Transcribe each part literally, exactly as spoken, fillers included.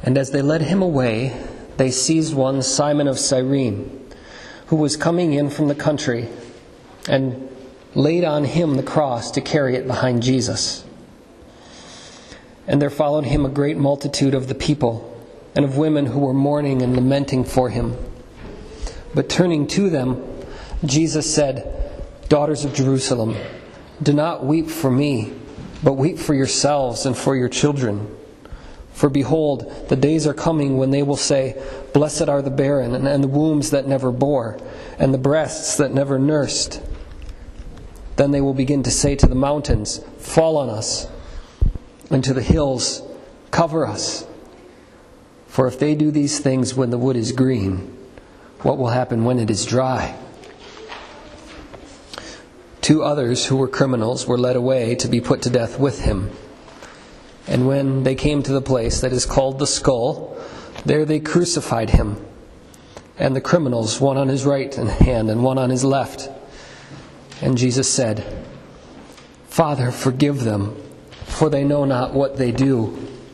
And as they led him away, they seized one, Simon of Cyrene, who was coming in from the country, and laid on him the cross to carry it behind Jesus. And there followed him a great multitude of the people, and of women who were mourning and lamenting for him. But turning to them, Jesus said, "Daughters of Jerusalem, do not weep for me, but weep for yourselves and for your children. For behold, the days are coming when they will say, 'Blessed are the barren, and the wombs that never bore, and the breasts that never nursed.' Then they will begin to say to the mountains, 'Fall on us,' and to the hills, 'Cover us.' For if they do these things when the wood is green, what will happen when it is dry?" Two others who were criminals were led away to be put to death with him. And when they came to the place that is called the Skull, there they crucified him, and the criminals, one on his right hand and one on his left. And Jesus said, "Father, forgive them, for they know not what they do."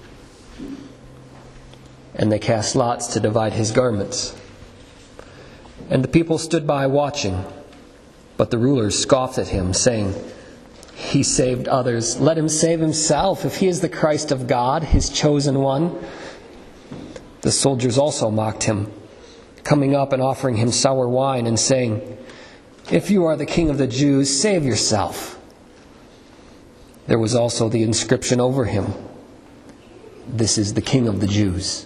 And they cast lots to divide his garments. And the people stood by watching, but the rulers scoffed at him, saying, "He saved others. Let him save himself, if he is the Christ of God, his chosen one." The soldiers also mocked him, coming up and offering him sour wine and saying, "If you are the king of the Jews, save yourself." There was also the inscription over him, "This is the King of the Jews."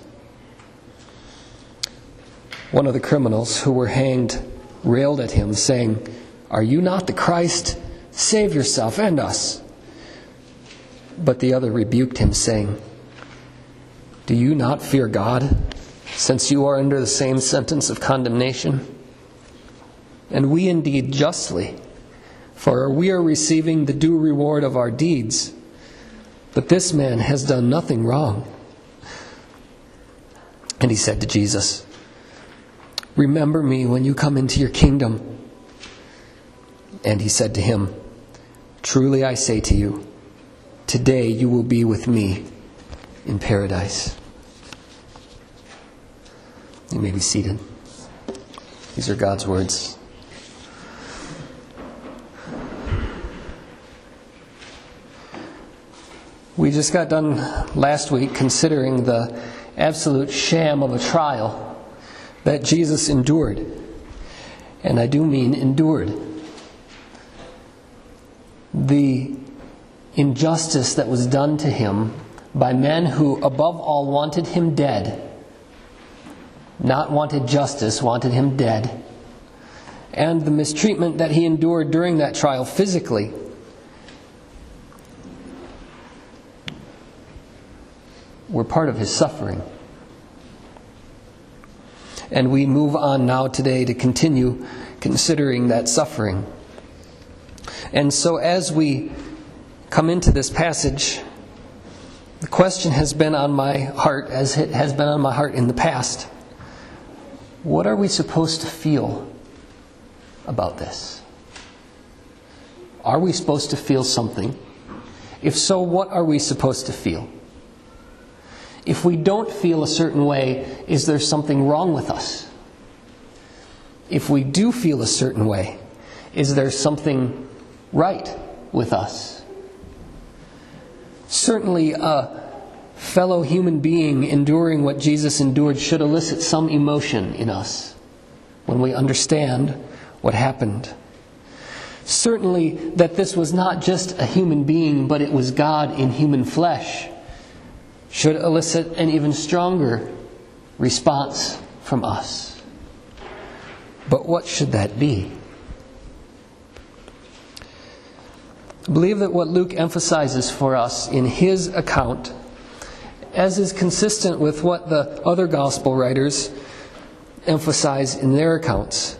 One of the criminals who were hanged railed at him, saying, "Are you not the Christ? Save yourself and us." But the other rebuked him, saying, "Do you not fear God, since you are under the same sentence of condemnation? And we indeed justly, for we are receiving the due reward of our deeds. But this man has done nothing wrong." And he said to Jesus, "Remember me when you come into your kingdom." And he said to him, "Truly I say to you, today you will be with me in paradise." You may be seated. These are God's words. We just got done last week considering the absolute sham of a trial that Jesus endured. And I do mean endured. The injustice that was done to him by men who above all wanted him dead, not wanted justice, wanted him dead, and the mistreatment that he endured during that trial physically, were part of his suffering. And we move on now today to continue considering that suffering. And so as we come into this passage, the question has been on my heart, as it has been on my heart in the past. What are we supposed to feel about this? Are we supposed to feel something? If so, what are we supposed to feel? If we don't feel a certain way, is there something wrong with us? If we do feel a certain way, is there something right with us? Certainly a fellow human being enduring what Jesus endured should elicit some emotion in us when we understand what happened. Certainly that this was not just a human being, but it was God in human flesh, should elicit an even stronger response from us. But what should that be? I believe that what Luke emphasizes for us in his account, as is consistent with what the other gospel writers emphasize in their accounts,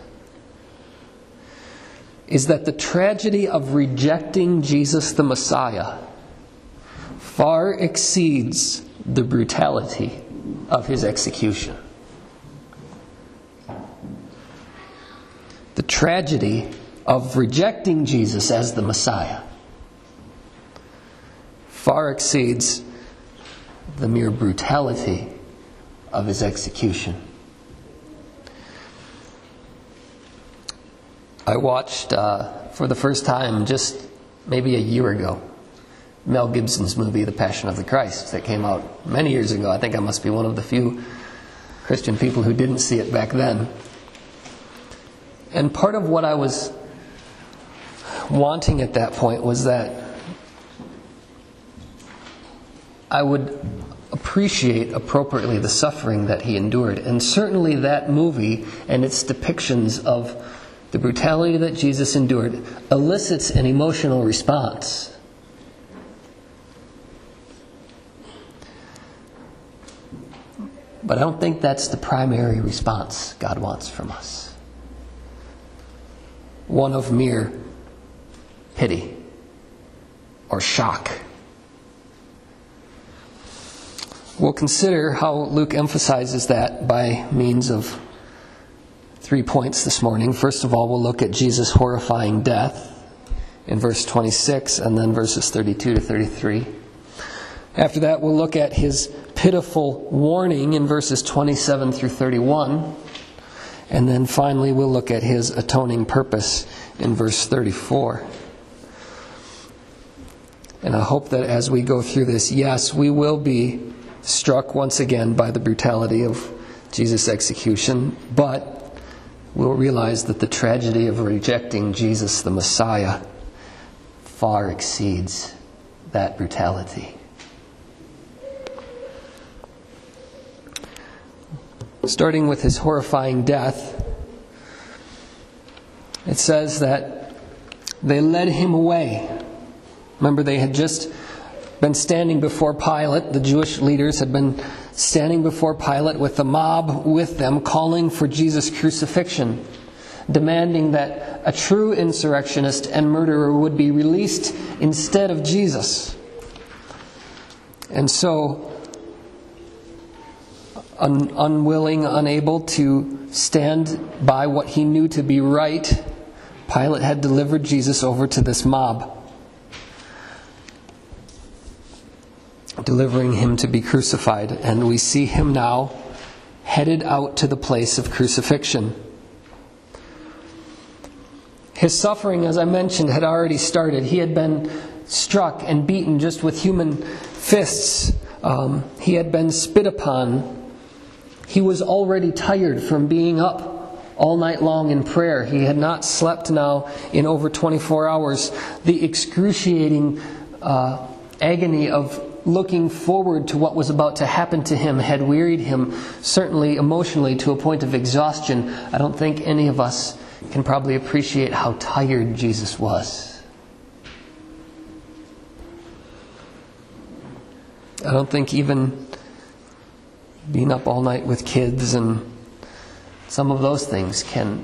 is that the tragedy of rejecting Jesus the Messiah far exceeds the brutality of his execution. The tragedy of rejecting Jesus as the Messiah far exceeds the mere brutality of his execution. I watched uh, for the first time just maybe a year ago Mel Gibson's movie, The Passion of the Christ, that came out many years ago. I think I must be one of the few Christian people who didn't see it back then. And part of what I was wanting at that point was that I would appreciate appropriately the suffering that he endured. And certainly that movie and its depictions of the brutality that Jesus endured elicits an emotional response. But I don't think that's the primary response God wants from us. One of mere pity or shock. We'll consider how Luke emphasizes that by means of three points this morning. First of all, we'll look at Jesus' horrifying death in verse twenty-six and then verses thirty-two to thirty-three. After that, we'll look at his pitiful warning in verses twenty-seven through thirty-one. And then finally, we'll look at his atoning purpose in verse thirty-four. And I hope that as we go through this, yes, we will be struck once again by the brutality of Jesus' execution, but we'll realize that the tragedy of rejecting Jesus, the Messiah, far exceeds that brutality. Starting with his horrifying death, it says that they led him away. Remember, they had just been standing before Pilate. The Jewish leaders had been standing before Pilate with the mob with them, calling for Jesus' crucifixion, demanding that a true insurrectionist and murderer would be released instead of Jesus. And so, Un- unwilling, unable to stand by what he knew to be right, Pilate had delivered Jesus over to this mob, delivering him to be crucified. And we see him now headed out to the place of crucifixion. His suffering, as I mentioned, had already started. He had been struck and beaten just with human fists. Um, he had been spit upon. He was already tired from being up all night long in prayer. He had not slept now in over twenty-four hours. The excruciating uh, agony of looking forward to what was about to happen to him had wearied him, certainly emotionally, to a point of exhaustion. I don't think any of us can probably appreciate how tired Jesus was. I don't think even being up all night with kids and some of those things can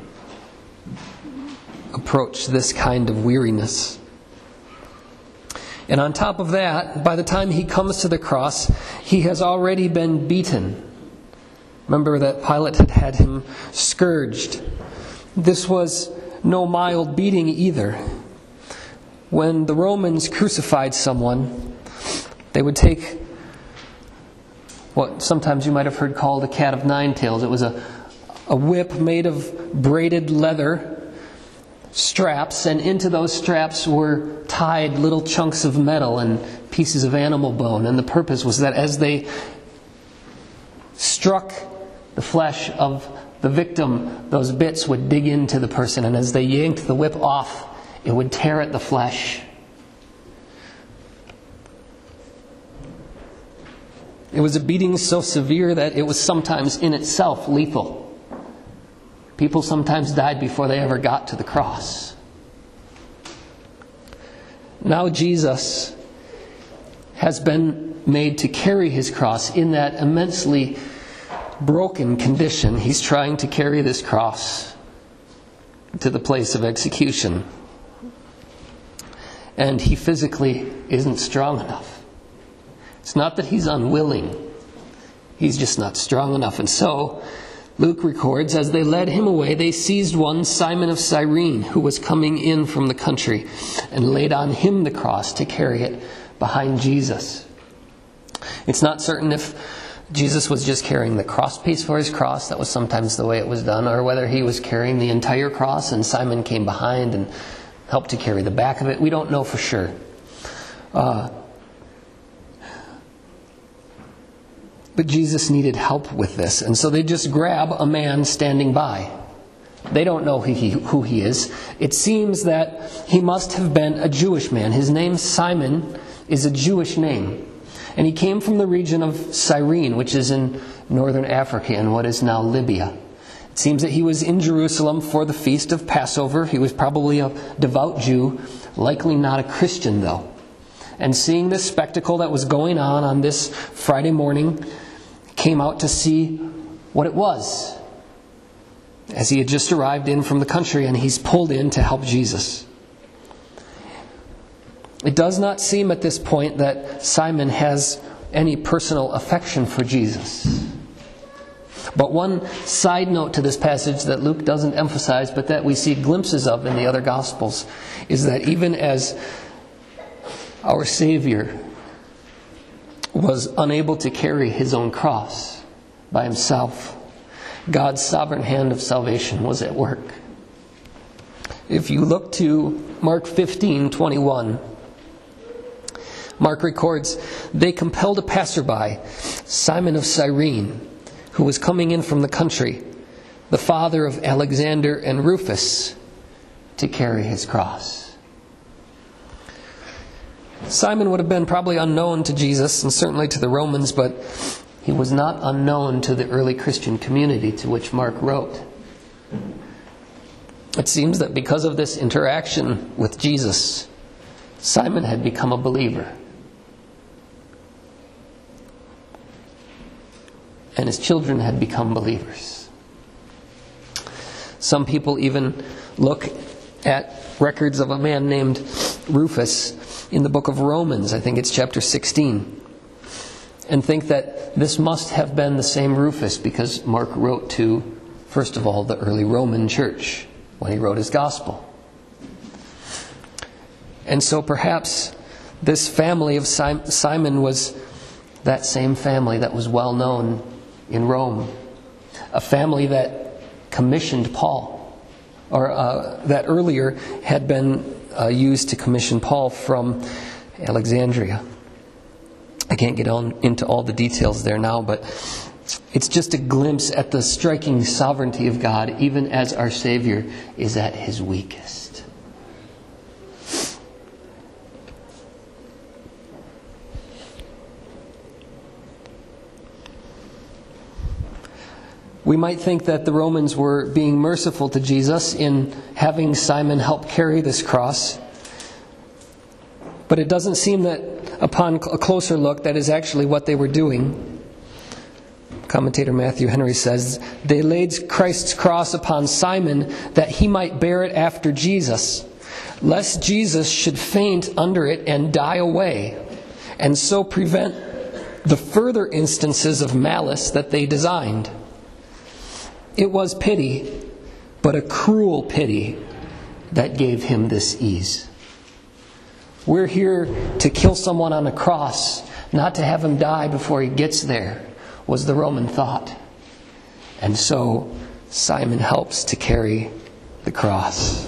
approach this kind of weariness. And on top of that, by the time he comes to the cross, he has already been beaten. Remember that Pilate had had him scourged. This was no mild beating either. When the Romans crucified someone, they would take what sometimes you might have heard called a cat of nine tails. It was a, a whip made of braided leather straps, and into those straps were tied little chunks of metal and pieces of animal bone. And the purpose was that as they struck the flesh of the victim, those bits would dig into the person, and as they yanked the whip off, it would tear at the flesh. It was a beating so severe that it was sometimes in itself lethal. People sometimes died before they ever got to the cross. Now Jesus has been made to carry his cross in that immensely broken condition. He's trying to carry this cross to the place of execution. And he physically isn't strong enough. It's not that he's unwilling. He's just not strong enough. And so, Luke records, as they led him away, they seized one, Simon of Cyrene, who was coming in from the country, and laid on him the cross to carry it behind Jesus. It's not certain if Jesus was just carrying the cross piece for his cross. That was sometimes the way it was done. Or whether he was carrying the entire cross and Simon came behind and helped to carry the back of it. We don't know for sure. Uh, but Jesus needed help with this. And so they just grab a man standing by. They don't know who he, who he is. It seems that he must have been a Jewish man. His name, Simon, is a Jewish name. And he came from the region of Cyrene, which is in northern Africa in what is now Libya. It seems that he was in Jerusalem for the feast of Passover. He was probably a devout Jew, likely not a Christian though. And seeing this spectacle that was going on on this Friday morning, came out to see what it was, as he had just arrived in from the country and he's pulled in to help Jesus. It does not seem at this point that Simon has any personal affection for Jesus. But one side note to this passage that Luke doesn't emphasize, but that we see glimpses of in the other Gospels, is that even as our Savior was unable to carry his own cross by himself, God's sovereign hand of salvation was at work. If you look to Mark fifteen twenty-one, Mark records, "They compelled a passerby, Simon of Cyrene, who was coming in from the country, the father of Alexander and Rufus, to carry his cross." Simon would have been probably unknown to Jesus and certainly to the Romans, but he was not unknown to the early Christian community to which Mark wrote. It seems that because of this interaction with Jesus, Simon had become a believer. And his children had become believers. Some people even look at records of a man named Rufus in the book of Romans, I think it's chapter sixteen, and think that this must have been the same Rufus because Mark wrote to, first of all, the early Roman church when he wrote his gospel. And so perhaps this family of Simon was that same family that was well known in Rome, a family that commissioned Paul, or uh, that earlier had been uh, used to commission Paul from Alexandria. I can't get on into all the details there now, but it's just a glimpse at the striking sovereignty of God, even as our Savior is at his weakest. We might think that the Romans were being merciful to Jesus in having Simon help carry this cross. But it doesn't seem that upon a closer look that is actually what they were doing. Commentator Matthew Henry says, "They laid Christ's cross upon Simon that he might bear it after Jesus, lest Jesus should faint under it and die away, and so prevent the further instances of malice that they designed. It was pity, but a cruel pity, that gave him this ease." We're here to kill someone on a cross, not to have him die before he gets there, was the Roman thought. And so Simon helps to carry the cross.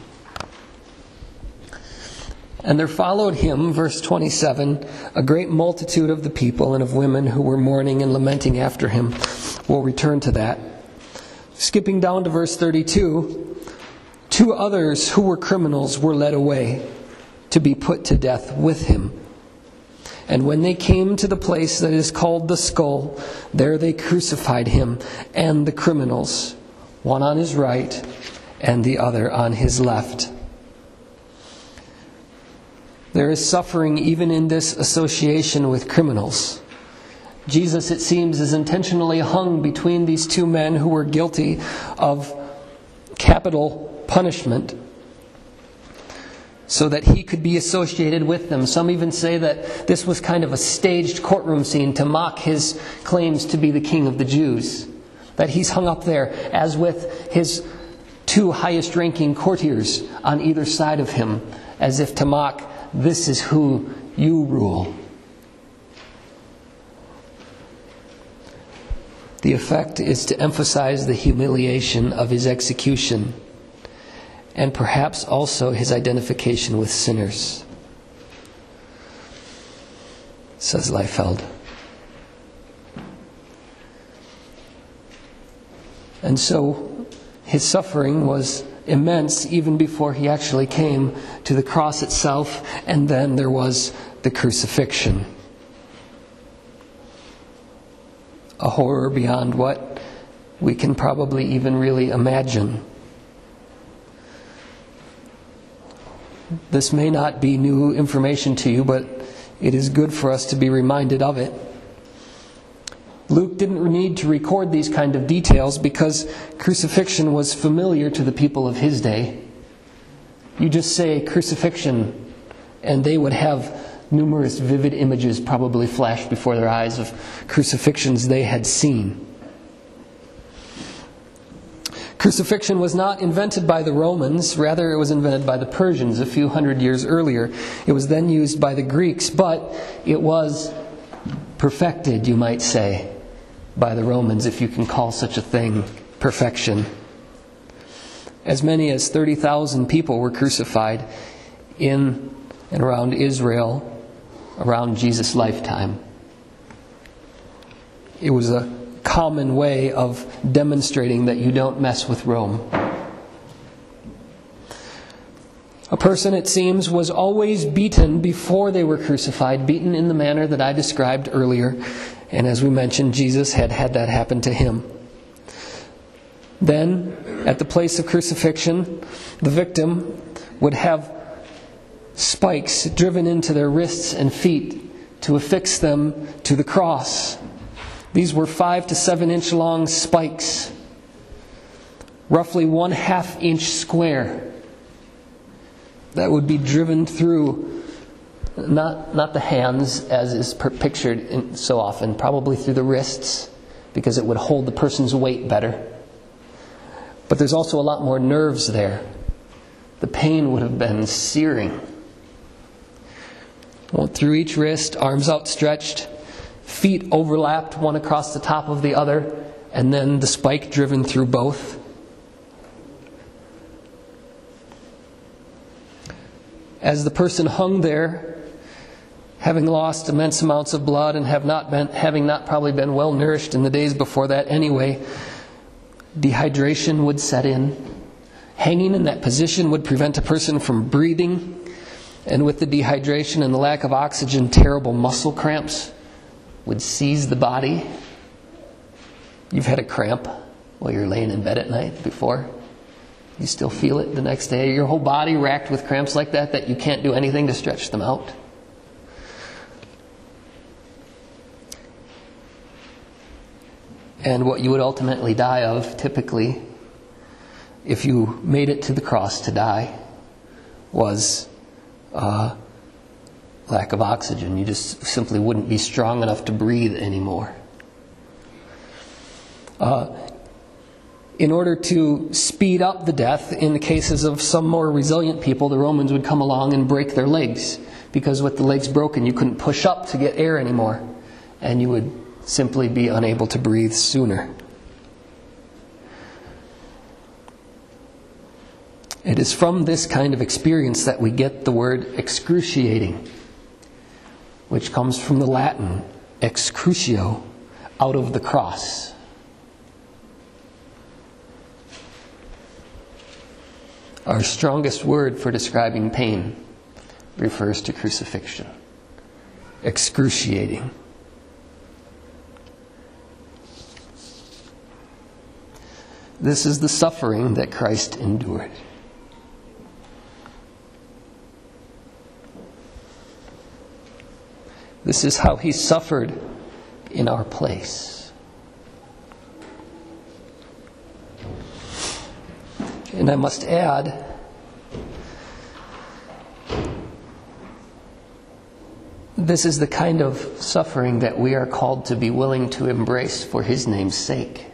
"And there followed him," verse twenty-seven, "a great multitude of the people and of women who were mourning and lamenting after him." We'll return to that. Skipping down to verse thirty-two, "Two others who were criminals were led away to be put to death with him. And when they came to the place that is called the Skull, there they crucified him and the criminals, one on his right and the other on his left." There is suffering even in this association with criminals. Jesus, it seems, is intentionally hung between these two men who were guilty of capital punishment so that he could be associated with them. Some even say that this was kind of a staged courtroom scene to mock his claims to be the king of the Jews. That he's hung up there as with his two highest ranking courtiers on either side of him, as if to mock, "This is who you rule." The effect is to emphasize the humiliation of his execution and perhaps also his identification with sinners, says Liefeld. And so his suffering was immense even before he actually came to the cross itself, and then there was the crucifixion. A horror beyond what we can probably even really imagine. This may not be new information to you, but it is good for us to be reminded of it. Luke didn't need to record these kind of details because crucifixion was familiar to the people of his day. You just say crucifixion, and they would have numerous vivid images probably flash before their eyes of crucifixions they had seen. Crucifixion was not invented by the Romans, rather it was invented by the Persians a few hundred years earlier. It was then used by the Greeks, but it was perfected, you might say, by the Romans, if you can call such a thing perfection. As many as thirty thousand people were crucified in and around Israel around Jesus' lifetime. It was a common way of demonstrating that you don't mess with Rome. A person, it seems, was always beaten before they were crucified, beaten in the manner that I described earlier. And as we mentioned, Jesus had had that happen to him. Then, at the place of crucifixion, the victim would have spikes driven into their wrists and feet to affix them to the cross. These were five to seven inch long spikes, roughly one half inch square, that would be driven through not not the hands as is per- pictured in, so often, probably through the wrists, because it would hold the person's weight better. But there's also a lot more nerves there. The pain would have been searing. Well, through each wrist, arms outstretched, feet overlapped one across the top of the other, and then the spike driven through both. As the person hung there, having lost immense amounts of blood and have not been, having not probably been well nourished in the days before that anyway, dehydration would set in. Hanging in that position would prevent a person from breathing. And with the dehydration and the lack of oxygen, terrible muscle cramps would seize the body. You've had a cramp while you're laying in bed at night before. You still feel it the next day. Your whole body racked with cramps like that that you can't do anything to stretch them out. And what you would ultimately die of, typically, if you made it to the cross to die, was uh, lack of oxygen. You just simply wouldn't be strong enough to breathe anymore. Uh, in order to speed up the death, in the cases of some more resilient people, the Romans would come along and break their legs, because with the legs broken, you couldn't push up to get air anymore, and you would simply be unable to breathe sooner. It is from this kind of experience that we get the word excruciating, which comes from the Latin ex crucio, out of the cross. Our strongest word for describing pain refers to crucifixion. Excruciating. This is the suffering that Christ endured. This is how he suffered in our place. And I must add, this is the kind of suffering that we are called to be willing to embrace for his name's sake.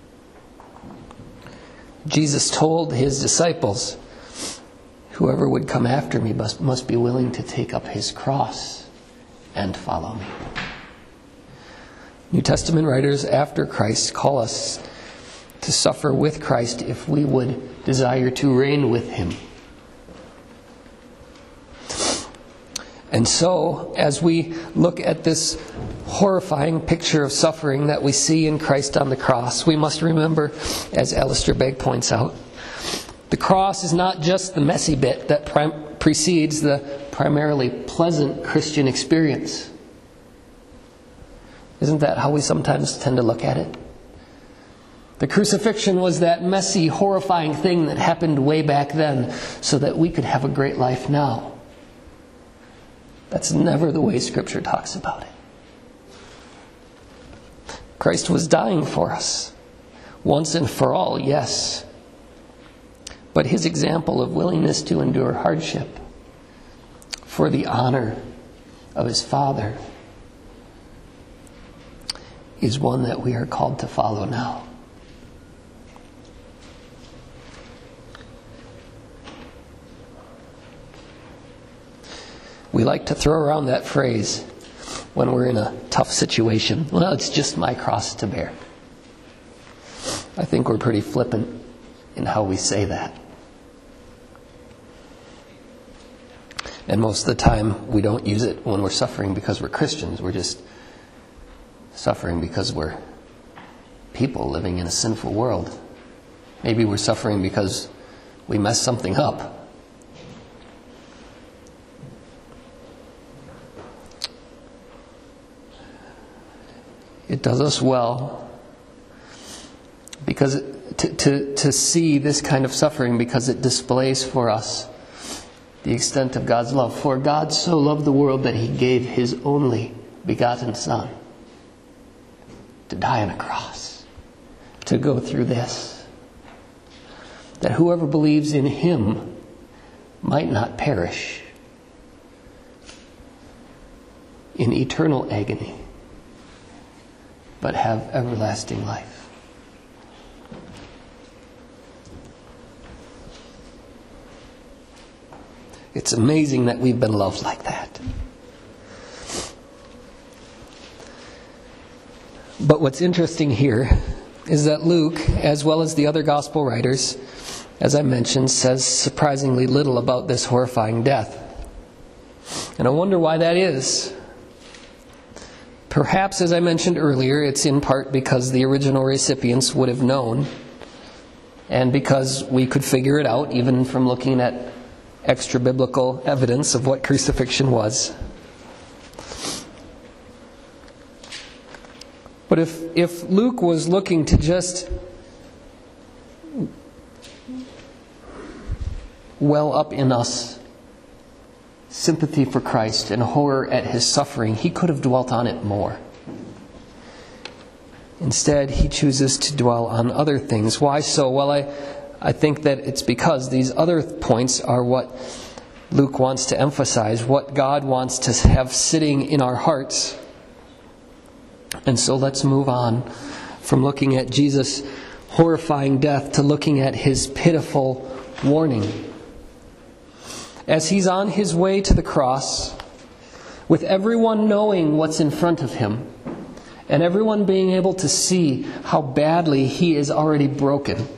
Jesus told his disciples, whoever would come after me must, must be willing to take up his cross and follow me. New Testament writers after Christ call us to suffer with Christ if we would desire to reign with him. And so, as we look at this horrifying picture of suffering that we see in Christ on the cross, we must remember, as Alistair Begg points out, the cross is not just the messy bit that prim- precedes the primarily pleasant Christian experience. Isn't that how we sometimes tend to look at it? The crucifixion was that messy, horrifying thing that happened way back then so that we could have a great life now. That's never the way Scripture talks about it. Christ was dying for us, once and for all, yes. But his example of willingness to endure hardship for the honor of his Father is one that we are called to follow now. We like to throw around that phrase when we're in a tough situation. Well, it's just my cross to bear. I think we're pretty flippant in how we say that. And most of the time, we don't use it when we're suffering because we're Christians. We're just suffering because we're people living in a sinful world. Maybe we're suffering because we messed something up. It does us well because to, to, to see this kind of suffering because it displays for us the extent of God's love. For God so loved the world that he gave his only begotten Son to die on a cross, to go through this, that whoever believes in him might not perish in eternal agony, but have everlasting life. It's amazing that we've been loved like that. But what's interesting here is that Luke, as well as the other gospel writers, as I mentioned, says surprisingly little about this horrifying death. And I wonder why that is. Perhaps, as I mentioned earlier, it's in part because the original recipients would have known, and because we could figure it out even from looking at extra-biblical evidence of what crucifixion was. But if, if Luke was looking to just well up in us sympathy for Christ and horror at his suffering, he could have dwelt on it more. Instead, he chooses to dwell on other things. Why so? Well, I, I think that it's because these other points are what Luke wants to emphasize, what God wants to have sitting in our hearts. And so let's move on from looking at Jesus' horrifying death to looking at his pitiful warning. As he's on his way to the cross, with everyone knowing what's in front of him, and everyone being able to see how badly he is already broken,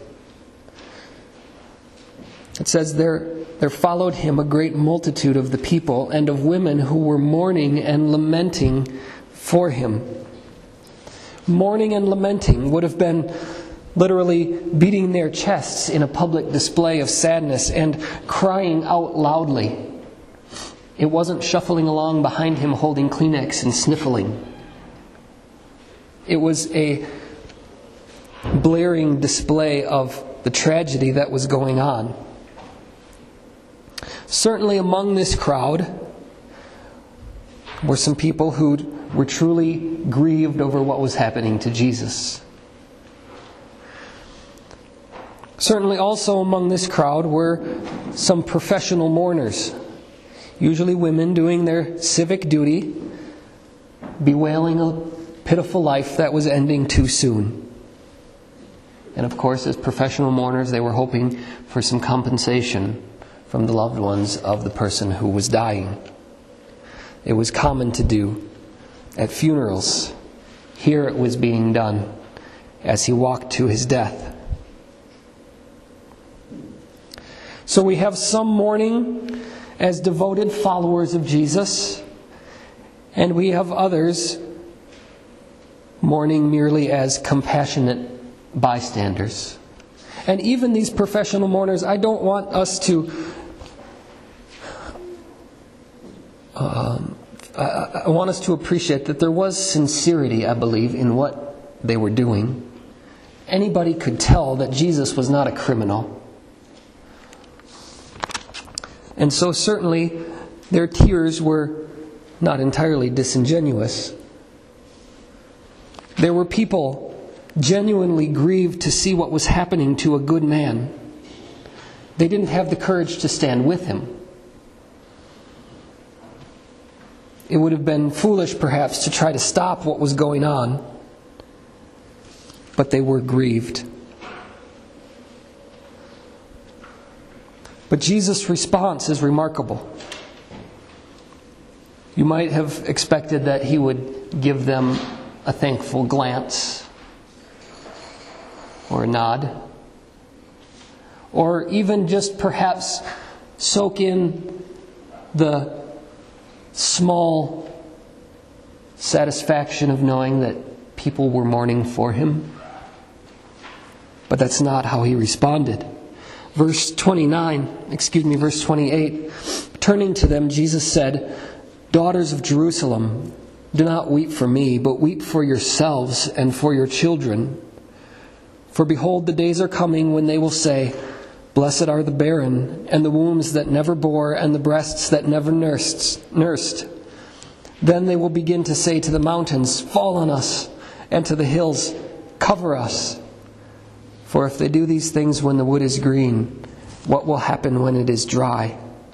it says there, there followed him a great multitude of the people and of women who were mourning and lamenting for him. Mourning and lamenting would have been literally beating their chests in a public display of sadness and crying out loudly. It wasn't shuffling along behind him holding Kleenex and sniffling. It was a blaring display of the tragedy that was going on. Certainly among this crowd were some people who were truly grieved over what was happening to Jesus. Certainly also among this crowd were some professional mourners, usually women doing their civic duty, bewailing a pitiful life that was ending too soon. And of course, as professional mourners, they were hoping for some compensation from the loved ones of the person who was dying. It was common to do at funerals. Here it was being done as he walked to his death. So we have some mourning as devoted followers of Jesus, and we have others mourning merely as compassionate bystanders. And even these professional mourners, I don't want us to um, I, I want us to appreciate that there was sincerity, I believe, in what they were doing. Anybody could tell that Jesus was not a criminal. And so certainly their tears were not entirely disingenuous. There were people genuinely grieved to see what was happening to a good man. They didn't have the courage to stand with him. It would have been foolish, perhaps, to try to stop what was going on. But they were grieved. But Jesus' response is remarkable. You might have expected that he would give them a thankful glance, or a nod, or even just perhaps soak in the small satisfaction of knowing that people were mourning for him. But that's not how he responded. Verse twenty-nine, excuse me, verse twenty-eight, turning to them, Jesus said, "Daughters of Jerusalem, do not weep for me, but weep for yourselves and for your children. For behold, the days are coming when they will say, Blessed are the barren, and the wombs that never bore, and the breasts that never nursed. nursed. Then they will begin to say to the mountains, Fall on us, and to the hills, Cover us. For if they do these things when the wood is green, what will happen when it is dry?"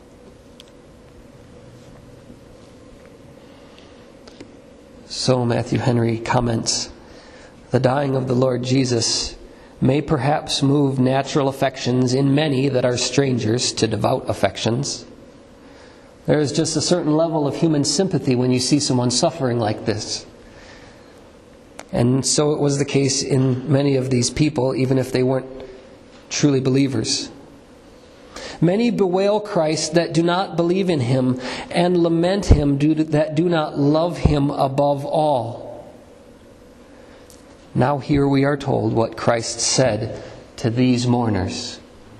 So Matthew Henry comments, "The dying of the Lord Jesus may perhaps move natural affections in many that are strangers to devout affections. There is just a certain level of human sympathy when you see someone suffering like this. And so it was the case in many of these people, even if they weren't truly believers. Many bewail Christ that do not believe in him, and lament him that do not love him above all. Now here we are told what Christ said to these mourners."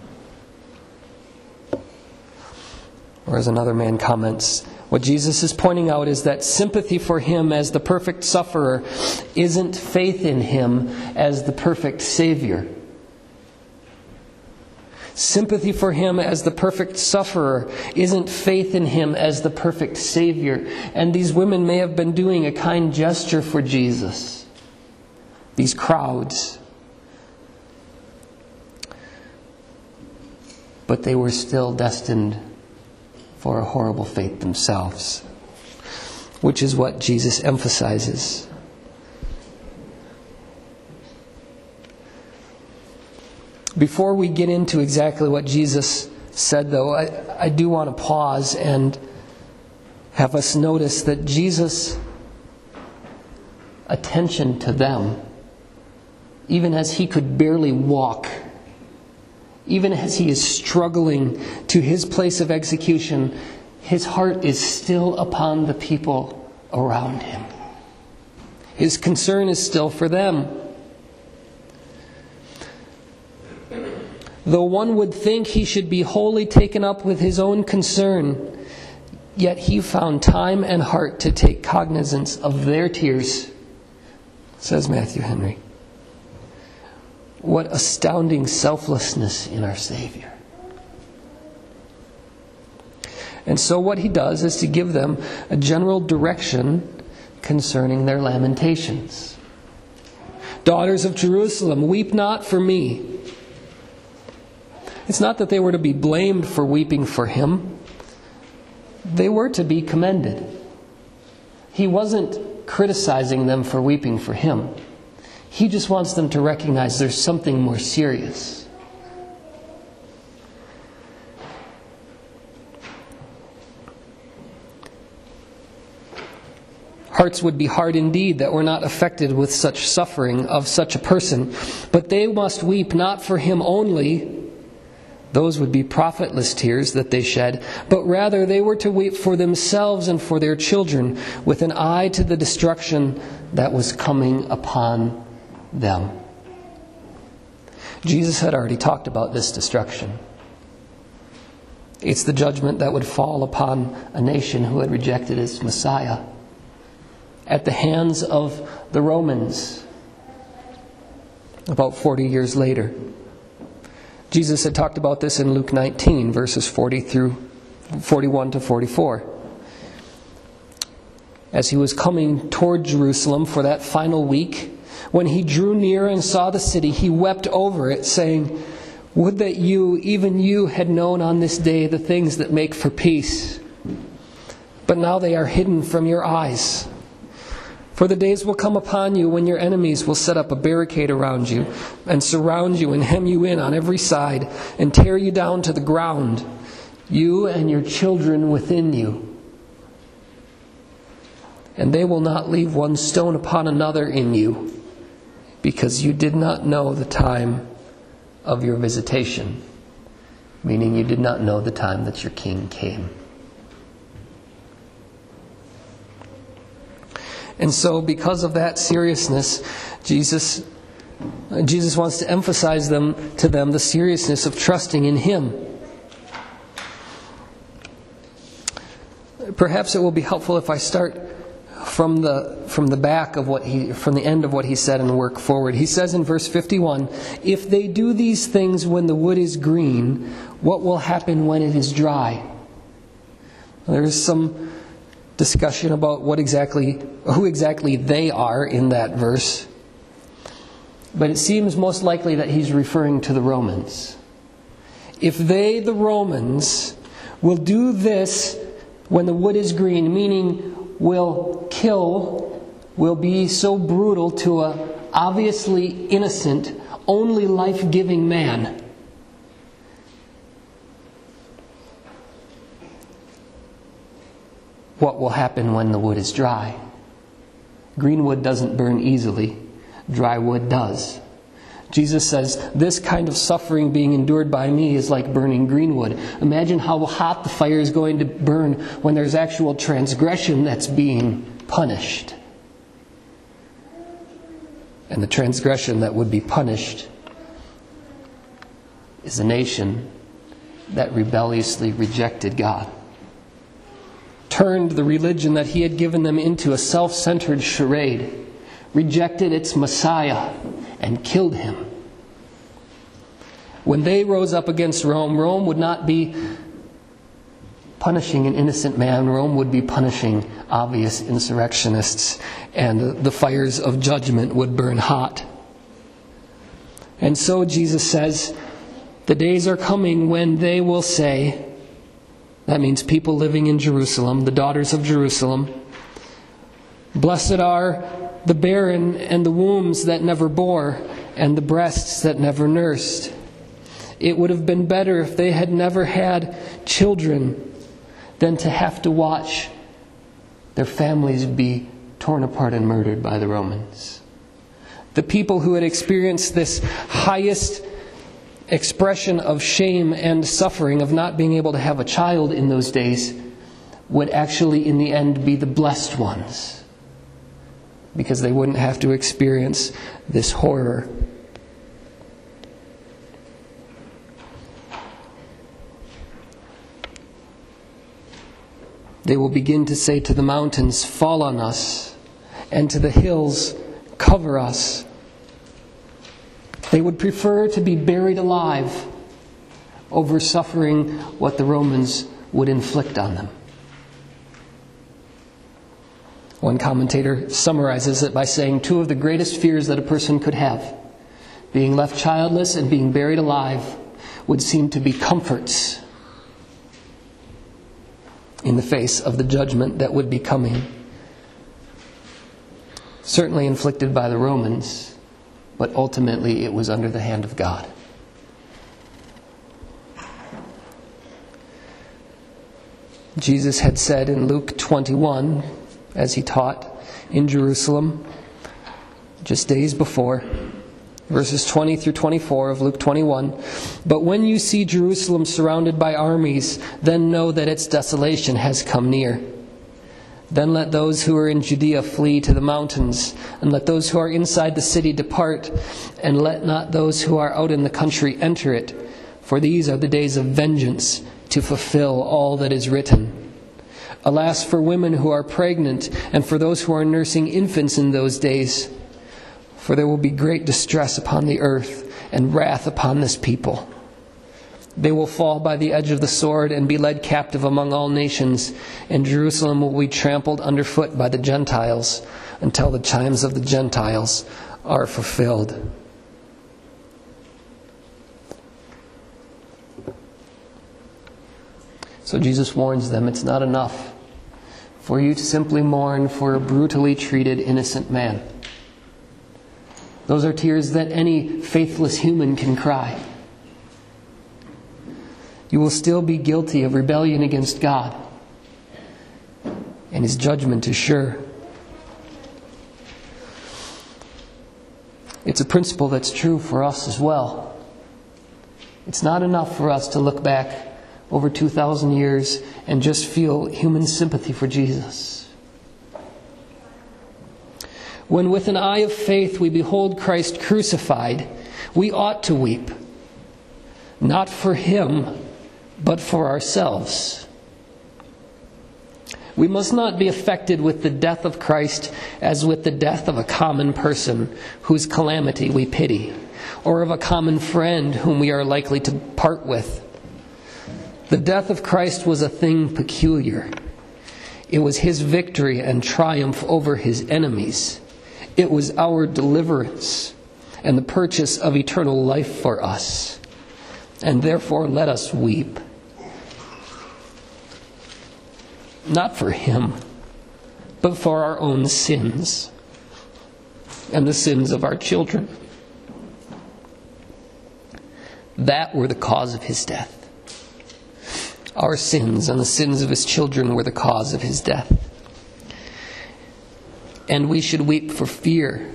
Or as another man comments, what Jesus is pointing out is that sympathy for him as the perfect sufferer isn't faith in him as the perfect Savior. Sympathy for him as the perfect sufferer isn't faith in him as the perfect Savior. And these women may have been doing a kind gesture for Jesus. These crowds. But they were still destined for a horrible fate themselves, which is what Jesus emphasizes. Before we get into exactly what Jesus said, though, I, I do want to pause and have us notice that Jesus' attention to them, even as he could barely walk, even as he is struggling to his place of execution, his heart is still upon the people around him. His concern is still for them. Though one would think he should be wholly taken up with his own concern, yet he found time and heart to take cognizance of their tears, says Matthew Henry. What astounding selflessness in our Savior. And so what he does is to give them a general direction concerning their lamentations. "Daughters of Jerusalem, weep not for me." It's not that they were to be blamed for weeping for him. They were to be commended. He wasn't criticizing them for weeping for him. He just wants them to recognize there's something more serious. hearts would be hard indeed that were not affected with such suffering of such a person. But they must weep not for him only, those would be profitless tears that they shed, but rather they were to weep for themselves and for their children, with an eye to the destruction that was coming upon them. Jesus had already talked about this destruction. It's the judgment that would fall upon a nation who had rejected its Messiah at the hands of the Romans about forty years later. Jesus had talked about this in Luke nineteen, verses forty through forty-one to forty-four. As he was coming toward Jerusalem for that final week, when he drew near and saw the city, he wept over it, saying, "Would that you, even you, had known on this day the things that make for peace. But now they are hidden from your eyes. For the days will come upon you when your enemies will set up a barricade around you and surround you and hem you in on every side and tear you down to the ground, you and your children within you. And they will not leave one stone upon another in you, because you did not know the time of your visitation," meaning you did not know the time that your king came. And so, because of that seriousness, Jesus Jesus wants to emphasize them to them the seriousness of trusting in Him. Perhaps it will be helpful if I start from the from the back of what he from the end of what he said and work forward. He says in verse fifty-one, "If they do these things when the wood is green, what will happen when it is dry?" There is some discussion about what exactly who exactly they are in that verse. But it seems most likely that he's referring to the Romans. If they, the Romans, will do this when the wood is green, meaning will kill, will be so brutal to a obviously innocent, only life-giving man, what will happen when the wood is dry? Green wood doesn't burn easily. Dry wood does. Jesus says, this kind of suffering being endured by me is like burning green wood. Imagine how hot the fire is going to burn when there's actual transgression that's being punished. And the transgression that would be punished is a nation that rebelliously rejected God, turned the religion that He had given them into a self-centered charade, rejected its Messiah, and killed Him. When they rose up against Rome, Rome would not be punishing an innocent man. Rome would be punishing obvious insurrectionists, and the fires of judgment would burn hot. And so Jesus says, the days are coming when they will say, that means people living in Jerusalem, the daughters of Jerusalem, "Blessed are the barren and the wombs that never bore and the breasts that never nursed. It would have been better if they had never had children than to have to watch their families be torn apart and murdered by the Romans." The people who had experienced this highest expression of shame and suffering of not being able to have a child in those days would actually in the end be the blessed ones, because they wouldn't have to experience this horror. They will begin to say to the mountains, "Fall on us," and to the hills, "Cover us." They would prefer to be buried alive over suffering what the Romans would inflict on them. One commentator summarizes it by saying two of the greatest fears that a person could have, being left childless and being buried alive, would seem to be comforts in the face of the judgment that would be coming. Certainly inflicted by the Romans, but ultimately it was under the hand of God. Jesus had said in Luke twenty-one, as He taught, in Jerusalem just days before. Verses twenty through twenty-four of Luke twenty-one. But when you see Jerusalem surrounded by armies, then know that its desolation has come near. Then let those who are in Judea flee to the mountains, and let those who are inside the city depart, and let not those who are out in the country enter it, for these are the days of vengeance, to fulfill all that is written. Alas for women who are pregnant, and for those who are nursing infants in those days. For there will be great distress upon the earth, and wrath upon this people. They will fall by the edge of the sword, and be led captive among all nations, and Jerusalem will be trampled underfoot by the Gentiles, until the chimes of the Gentiles are fulfilled. So Jesus warns them, it's not enough for you to simply mourn for a brutally treated innocent man. Those are tears that any faithless human can cry. You will still be guilty of rebellion against God, and His judgment is sure. It's a principle that's true for us as well. It's not enough for us to look back over two thousand years and just feel human sympathy for Jesus. When with an eye of faith we behold Christ crucified, we ought to weep, not for Him, but for ourselves. We must not be affected with the death of Christ as with the death of a common person whose calamity we pity, or of a common friend whom we are likely to part with. The death of Christ was a thing peculiar. It was His victory and triumph over His enemies. It was our deliverance and the purchase of eternal life for us. And therefore let us weep. Not for Him, but for our own sins and the sins of our children. That were the cause of His death. Our sins and the sins of His children were the cause of His death. And we should weep for fear.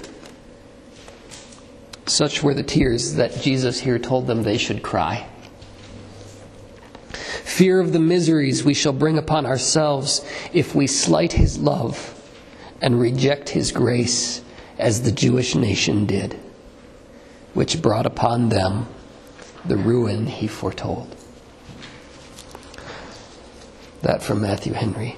Such were the tears that Jesus here told them they should cry. Fear of the miseries we shall bring upon ourselves if we slight His love and reject His grace, as the Jewish nation did, which brought upon them the ruin He foretold. That from Matthew Henry.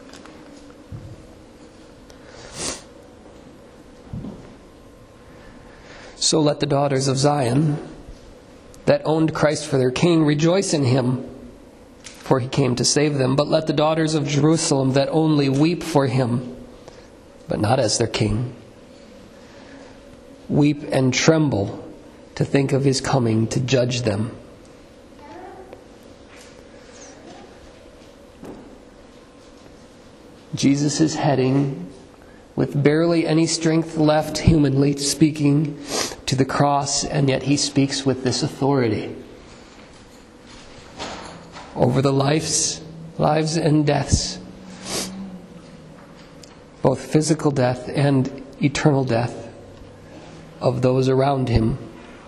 So let the daughters of Zion, that owned Christ for their king, rejoice in Him, for He came to save them. But let the daughters of Jerusalem that only weep for Him, but not as their king, weep and tremble to think of His coming to judge them. Jesus is heading, with barely any strength left, humanly speaking, to the cross, and yet He speaks with this authority over the lives, lives and deaths, both physical death and eternal death of those around Him.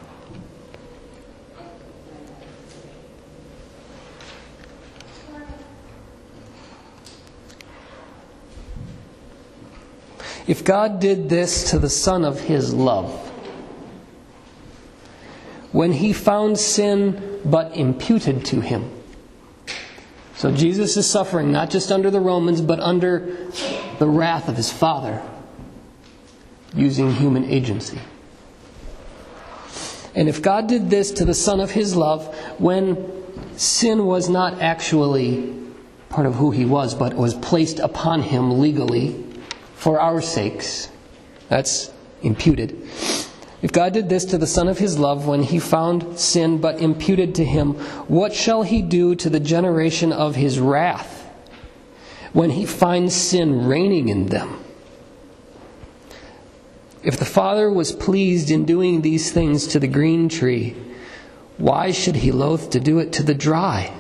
If God did this to the Son of His love, when He found sin but imputed to Him. So Jesus is suffering not just under the Romans, but under the wrath of His Father, using human agency. And if God did this to the Son of His love, when sin was not actually part of who He was, but was placed upon Him legally for our sakes, that's imputed. If God did this to the Son of His love when He found sin but imputed to Him, what shall He do to the generation of His wrath when He finds sin reigning in them? If the Father was pleased in doing these things to the green tree, why should He loathe to do it to the dry?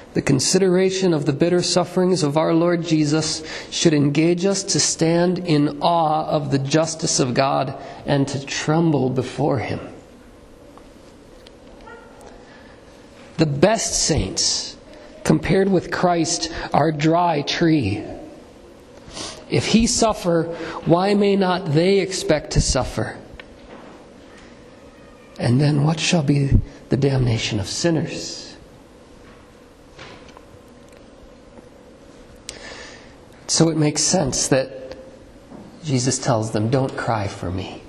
The consideration of the bitter sufferings of our Lord Jesus should engage us to stand in awe of the justice of God and to tremble before Him. The best saints, compared with Christ, are dry tree. If He suffer, why may not they expect to suffer? And then what shall be the damnation of sinners? So it makes sense that Jesus tells them, don't cry for me.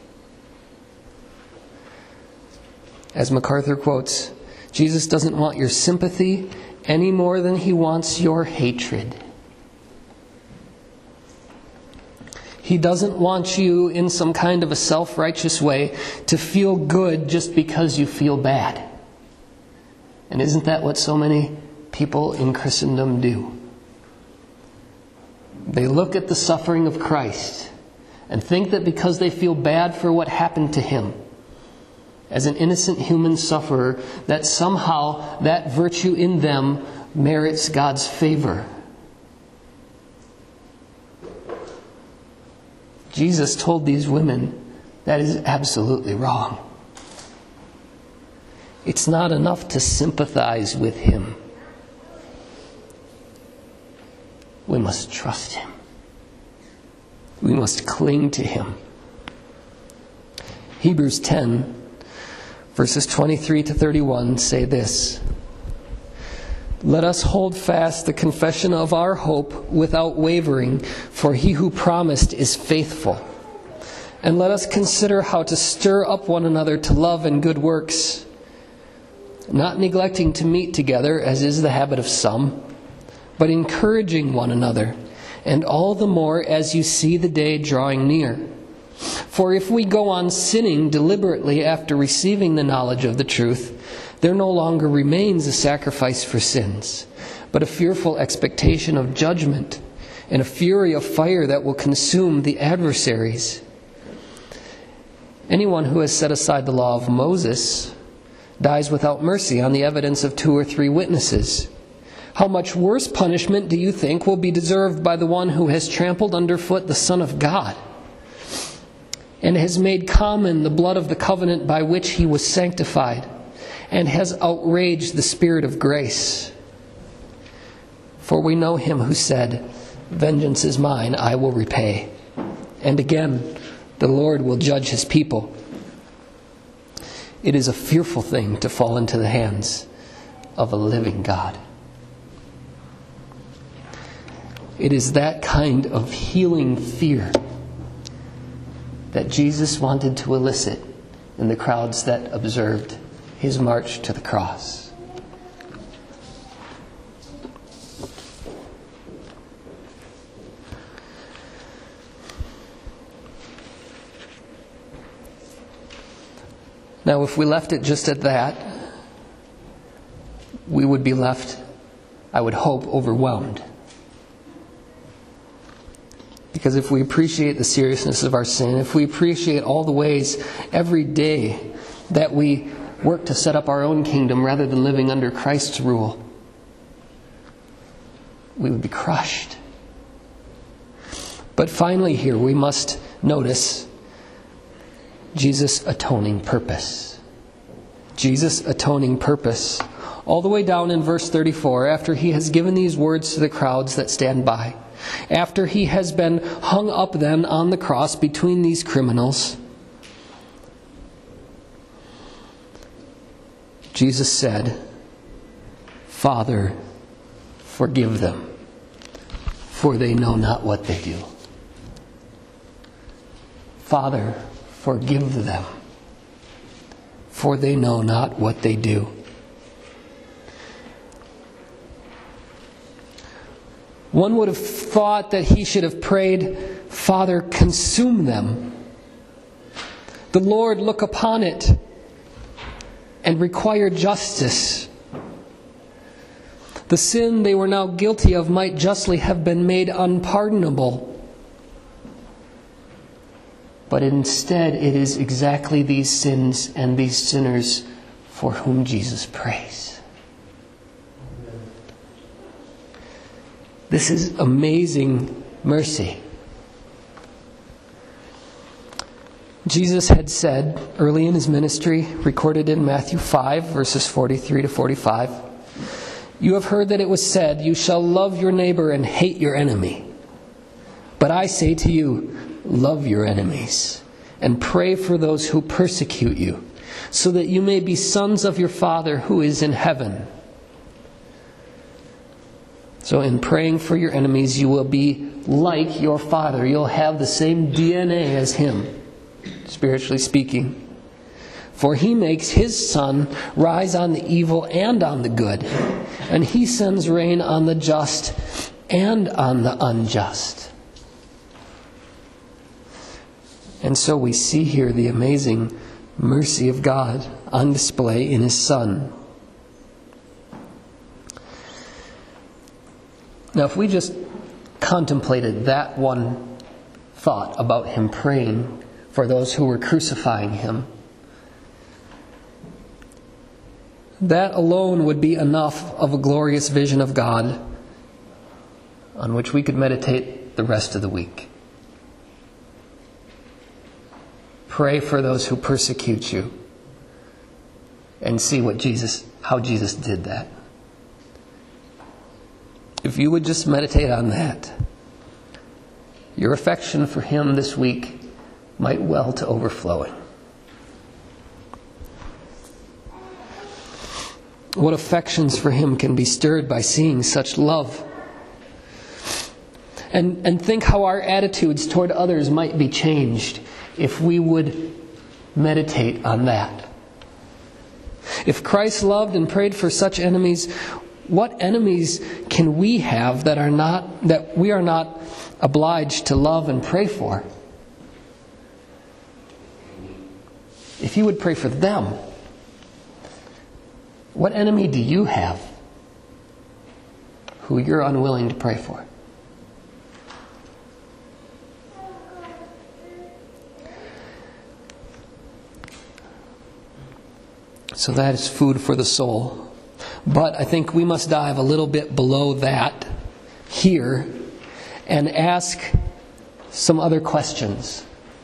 As MacArthur quotes, Jesus doesn't want your sympathy any more than He wants your hatred. He doesn't want you in some kind of a self-righteous way to feel good just because you feel bad. And isn't that what so many people in Christendom do? They look at the suffering of Christ and think that because they feel bad for what happened to Him as an innocent human sufferer, that somehow that virtue in them merits God's favor. Jesus told these women that is absolutely wrong. It's not enough to sympathize with Him. We must trust Him. We must cling to Him. Hebrews ten, verses twenty-three to thirty-one say this: Let us hold fast the confession of our hope without wavering, for He who promised is faithful. And let us consider how to stir up one another to love and good works, not neglecting to meet together, as is the habit of some, but encouraging one another, and all the more as you see the day drawing near. For if we go on sinning deliberately after receiving the knowledge of the truth, there no longer remains a sacrifice for sins, but a fearful expectation of judgment, and a fury of fire that will consume the adversaries. Anyone who has set aside the law of Moses dies without mercy on the evidence of two or three witnesses. How much worse punishment do you think will be deserved by the one who has trampled underfoot the Son of God, and has made common the blood of the covenant by which He was sanctified, and has outraged the Spirit of grace? For we know Him who said, Vengeance is mine, I will repay. And again, the Lord will judge His people. It is a fearful thing to fall into the hands of a living God. It is that kind of healing fear that Jesus wanted to elicit in the crowds that observed His march to the cross. Now, if we left it just at that, we would be left, I would hope, overwhelmed. Because if we appreciate the seriousness of our sin, if we appreciate all the ways every day that we work to set up our own kingdom rather than living under Christ's rule, we would be crushed. But finally here we must notice Jesus' atoning purpose. Jesus' atoning purpose. All the way down in verse thirty-four, after He has given these words to the crowds that stand by, after He has been hung up then on the cross between these criminals, Jesus said, Father, forgive them, for they know not what they do. Father, forgive them, for they know not what they do. One would have thought that He should have prayed, Father, consume them. The Lord, look upon it and require justice. The sin they were now guilty of might justly have been made unpardonable. But instead, it is exactly these sins and these sinners for whom Jesus prays. This is amazing mercy. Jesus had said early in his ministry, recorded in Matthew five, verses forty-three to forty-five, "You have heard that it was said, 'You shall love your neighbor and hate your enemy.' But I say to you, love your enemies and pray for those who persecute you, so that you may be sons of your Father who is in heaven." So in praying for your enemies, you will be like your Father. You'll have the same D N A as Him, spiritually speaking. For He makes His sun rise on the evil and on the good, and He sends rain on the just and on the unjust. And so we see here the amazing mercy of God on display in His Son. Now, if we just contemplated that one thought about Him praying for those who were crucifying Him, that alone would be enough of a glorious vision of God on which we could meditate the rest of the week. Pray for those who persecute you and see what Jesus, how Jesus did that. If you would just meditate on that, your affection for Him this week might well to overflowing. What affections for Him can be stirred by seeing such love? And, and think how our attitudes toward others might be changed if we would meditate on that. If Christ loved and prayed for such enemies, what enemies can we have that are not that we are not obliged to love and pray for? If you would pray for them, what enemy do you have who you're unwilling to pray for? So that is food for the soul. But I think we must dive a little bit below that here and ask some other questions.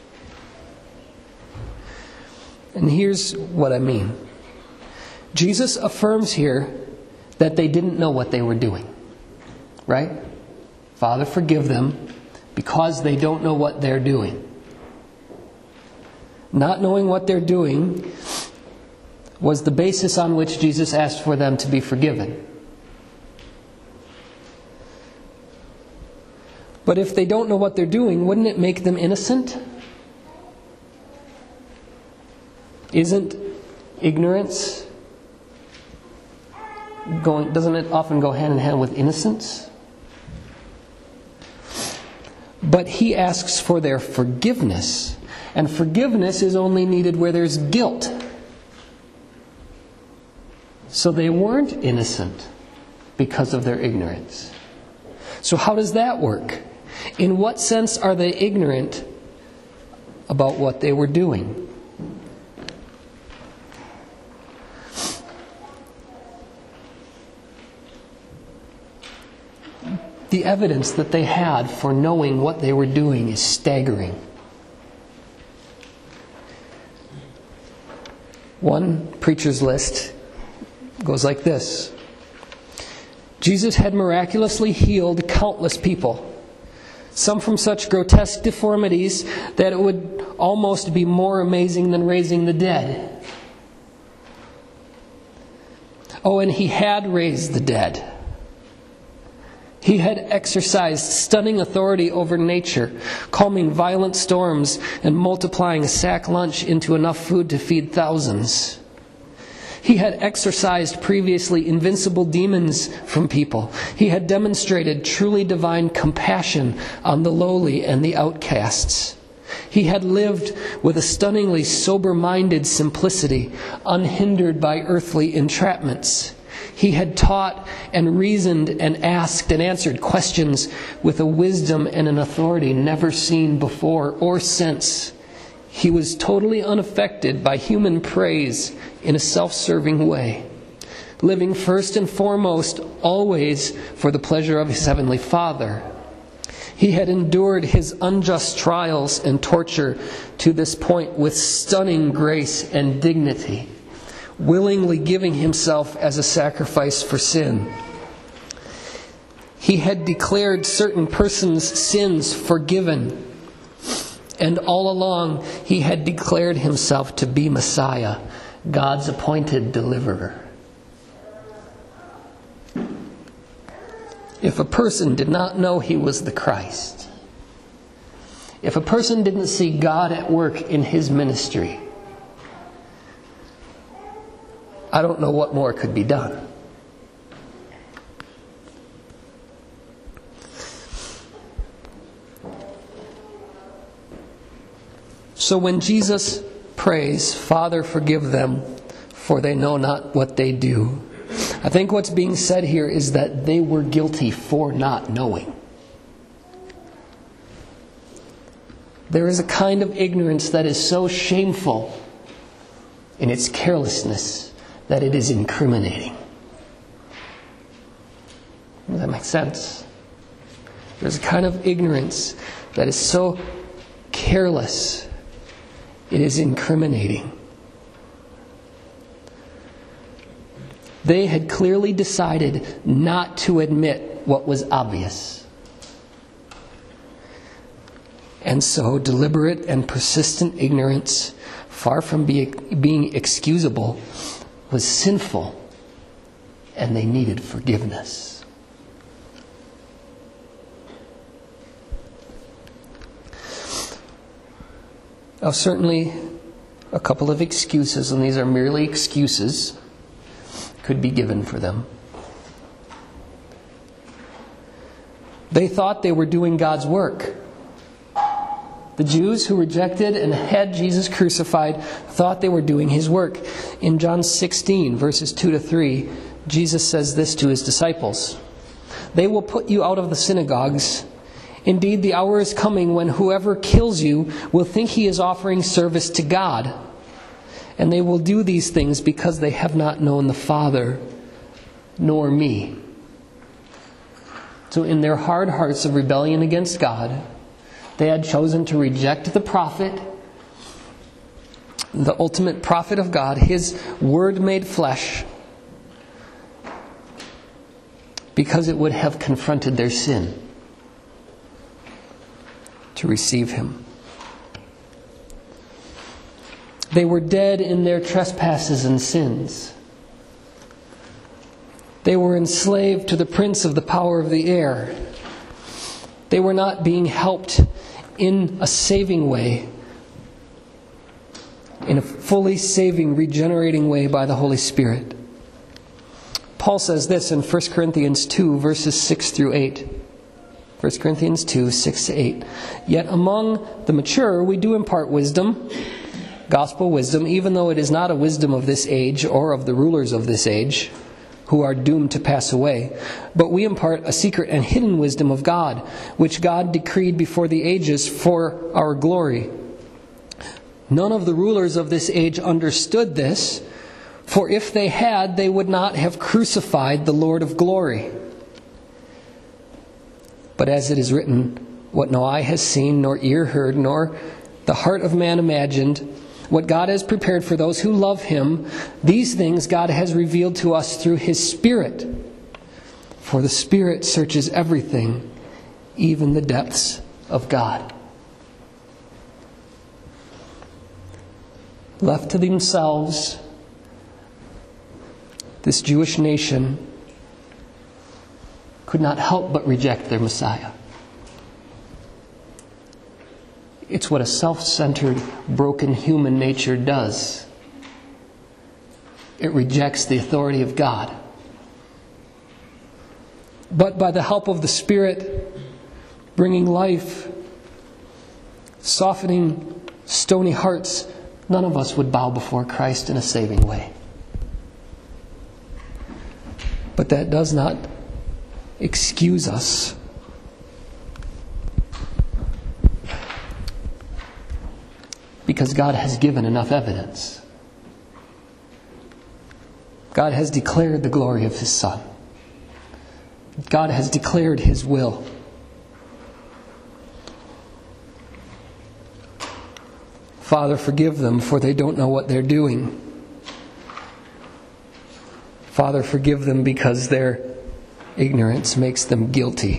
And here's what I mean. Jesus affirms here that they didn't know what they were doing. Right? Father, forgive them because they don't know what they're doing. Not knowing what they're doing was the basis on which Jesus asked for them to be forgiven. But if they don't know what they're doing, wouldn't it make them innocent? Isn't ignorance going, doesn't it often go hand in hand with innocence? But He asks for their forgiveness, and forgiveness is only needed where there's guilt. So they weren't innocent because of their ignorance. So how does that work? In what sense are they ignorant about what they were doing? The evidence that they had for knowing what they were doing is staggering. One preacher's list goes like this. Jesus had miraculously healed countless people, some from such grotesque deformities that it would almost be more amazing than raising the dead. Oh, and He had raised the dead. He had exercised stunning authority over nature, calming violent storms and multiplying a sack lunch into enough food to feed thousands. He had exorcised previously invincible demons from people. He had demonstrated truly divine compassion on the lowly and the outcasts. He had lived with a stunningly sober-minded simplicity, unhindered by earthly entrapments. He had taught and reasoned and asked and answered questions with a wisdom and an authority never seen before or since. He was totally unaffected by human praise in a self-serving way. living first and foremost always for the pleasure of his heavenly Father. He had endured his unjust trials and torture to this point with stunning grace and dignity, willingly giving himself as a sacrifice for sin. He had declared certain persons' sins forgiven, and all along he had declared himself to be Messiah, God's appointed deliverer. If a person did not know he was the Christ, if a person didn't see God at work in his ministry, I don't know what more could be done. So when Jesus prays, "Father, forgive them, for they know not what they do," I think what's being said here is that they were guilty for not knowing. There is a kind of ignorance that is so shameful in its carelessness that it is incriminating. Does that make sense? There's a kind of ignorance that is so careless, it is incriminating. They had clearly decided not to admit what was obvious. And so deliberate and persistent ignorance, far from be, being excusable, was sinful, and they needed forgiveness. Now, certainly a couple of excuses, and these are merely excuses, could be given for them. They thought they were doing God's work. The Jews who rejected and had Jesus crucified thought they were doing his work. In John sixteen, verses two to three, Jesus says this to his disciples: "They will put you out of the synagogues. Indeed, the hour is coming when whoever kills you will think he is offering service to God. And they will do these things because they have not known the Father nor me." So in their hard hearts of rebellion against God, they had chosen to reject the prophet, the ultimate prophet of God, his word made flesh, because it would have confronted their sin to receive him. They were dead in their trespasses and sins. They were enslaved to the prince of the power of the air. They were not being helped in a saving way, in a fully saving, regenerating way by the Holy Spirit. Paul says this in First Corinthians two, verses six through eight. First Corinthians two, six to eight. "Yet among the mature we do impart wisdom, gospel wisdom, even though it is not a wisdom of this age or of the rulers of this age, who are doomed to pass away. But we impart a secret and hidden wisdom of God, which God decreed before the ages for our glory. None of the rulers of this age understood this, for if they had, they would not have crucified the Lord of glory. But as it is written, what no eye has seen, nor ear heard, nor the heart of man imagined, what God has prepared for those who love him, these things God has revealed to us through his Spirit. For the Spirit searches everything, even the depths of God." Left to themselves, this Jewish nation could not help but reject their Messiah. It's what a self-centered, broken human nature does. It rejects the authority of God. But by the help of the Spirit, bringing life, softening stony hearts, none of us would bow before Christ in a saving way. But that does not excuse us because God has given enough evidence. God has declared the glory of His Son. God has declared His will. Father, forgive them, for they don't know what they're doing. Father, forgive them because their ignorance makes them guilty.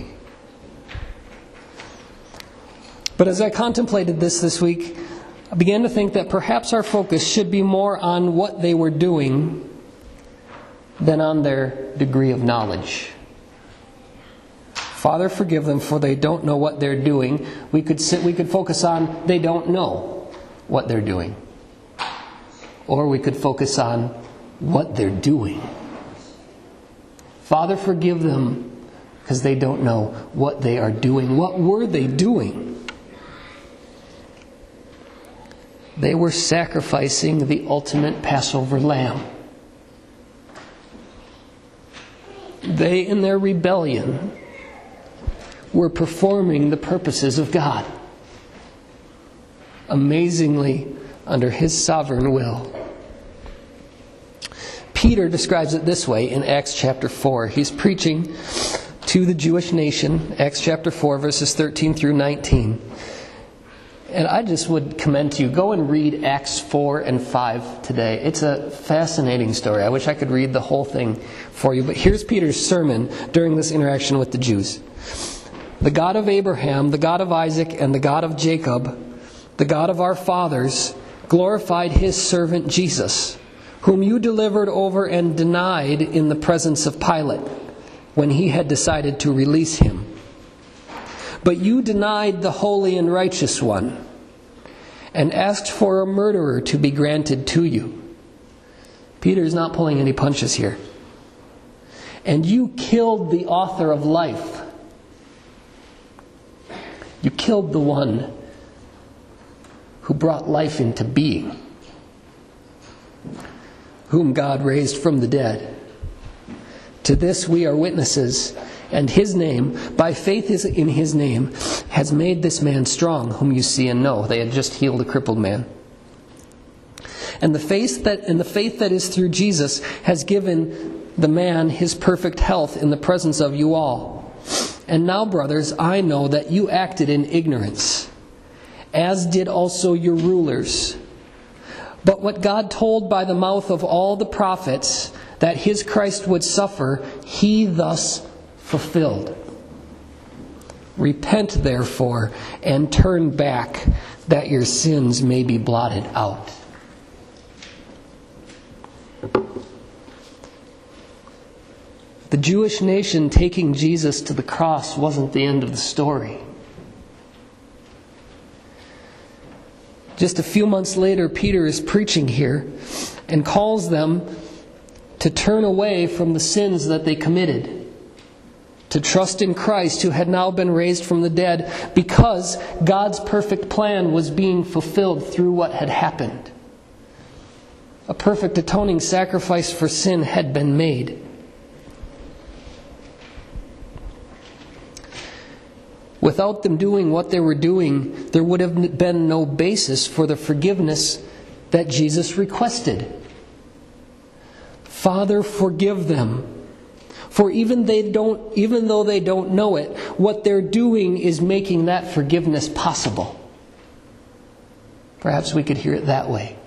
But as I contemplated this this week, I began to think that perhaps our focus should be more on what they were doing than on their degree of knowledge. Father, forgive them, for they don't know what they're doing. We could sit, we could focus on they don't know what they're doing. Or we could focus on what they're doing. Father, forgive them because they don't know what they are doing. What were they doing? They were sacrificing the ultimate Passover lamb. They, in their rebellion, were performing the purposes of God. Amazingly, under His sovereign will. Peter describes it this way in Acts chapter four. He's preaching to the Jewish nation, Acts chapter four, verses thirteen through nineteen. And I just would commend to you, go and read Acts four and five today. It's a fascinating story. I wish I could read the whole thing for you. But here's Peter's sermon during this interaction with the Jews. The God of Abraham, the God of Isaac, and the God of Jacob, the God of our fathers, glorified His servant Jesus, whom you delivered over and denied in the presence of Pilate, when he had decided to release Him. But you denied the holy and righteous one, and asked for a murderer to be granted to you. Peter is not pulling any punches here. And you killed the author of life. You killed the one who brought life into being, whom God raised from the dead. To this we are witnesses, and His name, by faith in His name, has made this man strong, whom you see and know. They had just healed a crippled man. And the faith that, and the faith that is through Jesus has given the man his perfect health in the presence of you all. And now, brothers, I know that you acted in ignorance, as did also your rulers. But what God told by the mouth of all the prophets, that His Christ would suffer, He thus fulfilled. Repent, therefore, and turn back, that your sins may be blotted out. The Jewish nation taking Jesus to the cross wasn't the end of the story. Just a few months later, Peter is preaching here and calls them to turn away from the sins that they committed, to trust in Christ, who had now been raised from the dead, because God's perfect plan was being fulfilled through what had happened. A perfect atoning sacrifice for sin had been made. Without them doing what they were doing, there would have been no basis for the forgiveness that Jesus requested. Father, forgive them. For even they don't, even though they don't know it, what they're doing is making that forgiveness possible. Perhaps we could hear it that way.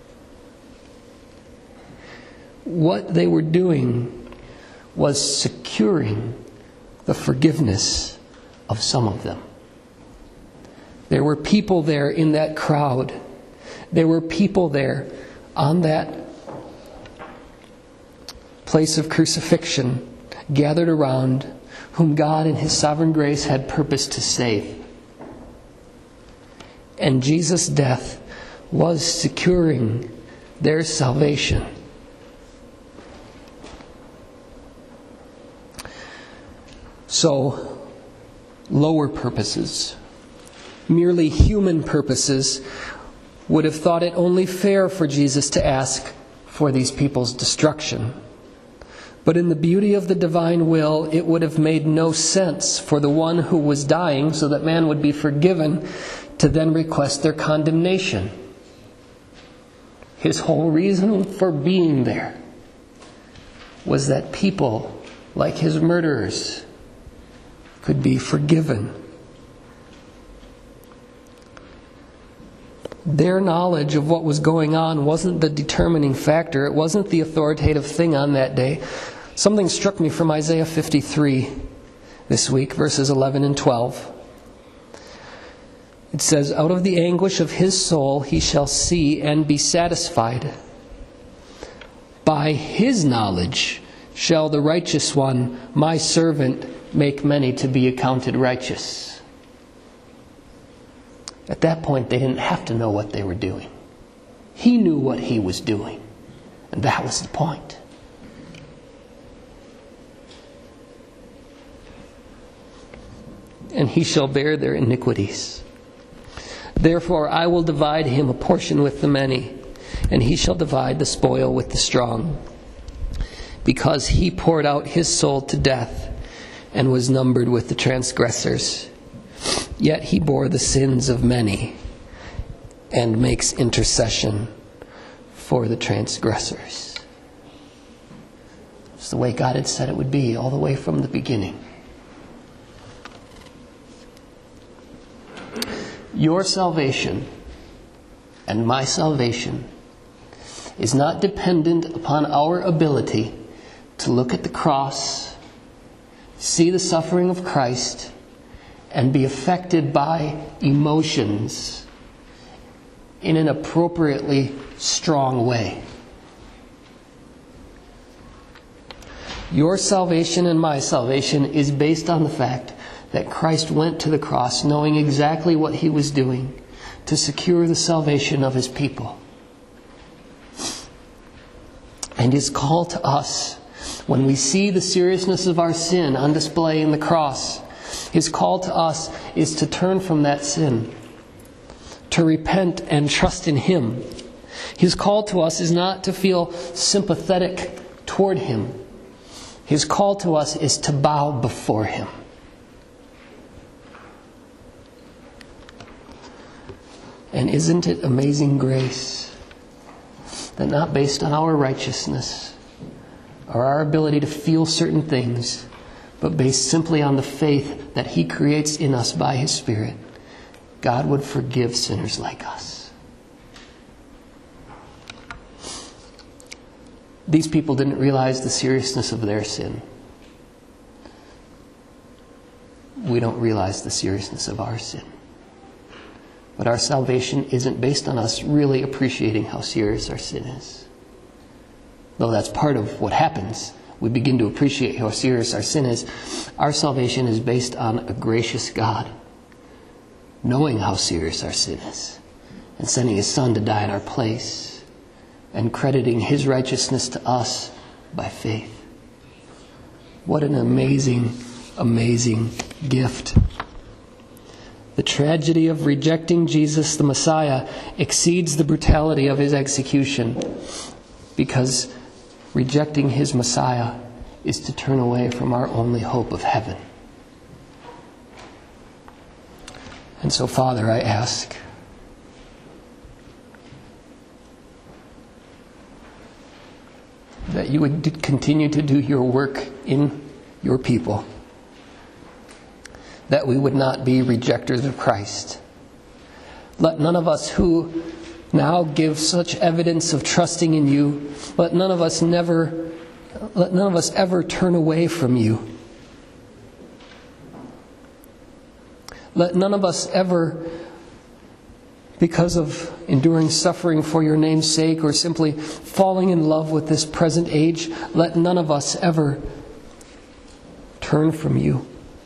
What they were doing was securing the forgiveness of some of them. There were people there in that crowd. There were people there on that place of crucifixion, gathered around, whom God in His sovereign grace had purposed to save. And Jesus' death was securing their salvation. So, lower purposes, merely human purposes, would have thought it only fair for Jesus to ask for these people's destruction. But in the beauty of the divine will, it would have made no sense for the one who was dying, so that man would be forgiven, to then request their condemnation. His whole reason for being there was that people, like his murderers, could be forgiven. Their knowledge of what was going on wasn't the determining factor. It wasn't the authoritative thing on that day. Something struck me from Isaiah fifty-three this week, verses eleven and twelve. It says, "Out of the anguish of his soul he shall see and be satisfied. By his knowledge shall the righteous one, my servant, make many to be accounted righteous." At that point, they didn't have to know what they were doing. He knew what he was doing. And that was the point. "And he shall bear their iniquities. Therefore I will divide him a portion with the many, and he shall divide the spoil with the strong. Because he poured out his soul to death, and was numbered with the transgressors. Yet he bore the sins of many, and makes intercession for the transgressors." It's the way God had said it would be all the way from the beginning. Your salvation and my salvation is not dependent upon our ability to look at the cross, see the suffering of Christ, and be affected by emotions in an appropriately strong way. Your salvation and my salvation is based on the fact that Christ went to the cross knowing exactly what he was doing to secure the salvation of his people. And his call to us, when we see the seriousness of our sin on display in the cross, his call to us is to turn from that sin, to repent and trust in him. His call to us is not to feel sympathetic toward him. His call to us is to bow before him. And isn't it amazing grace that not based on our righteousness or our ability to feel certain things, but based simply on the faith that he creates in us by his Spirit, God would forgive sinners like us. These people didn't realize the seriousness of their sin. We don't realize the seriousness of our sin. But our salvation isn't based on us really appreciating how serious our sin is. Though that's part of what happens. We begin to appreciate how serious our sin is. Our salvation is based on a gracious God, knowing how serious our sin is, and sending his Son to die in our place, and crediting his righteousness to us by faith. What an amazing, amazing gift. The tragedy of rejecting Jesus the Messiah exceeds the brutality of his execution, because rejecting his Messiah is to turn away from our only hope of heaven. And so, Father, I ask that you would continue to do your work in your people, that we would not be rejectors of Christ. Let none of us who now give such evidence of trusting in you, let none of us never, let none of us ever turn away from you. Let none of us ever, because of enduring suffering for your name's sake or simply falling in love with this present age, let none of us ever turn from you.